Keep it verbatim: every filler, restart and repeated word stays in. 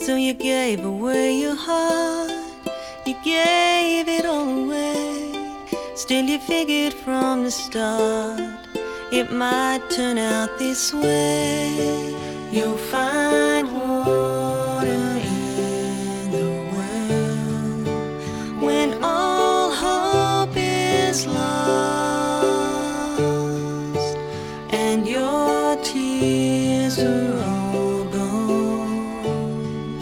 So you gave away your heart, you gave it all away. Still you figured from the start it might turn out this way. You'll find water in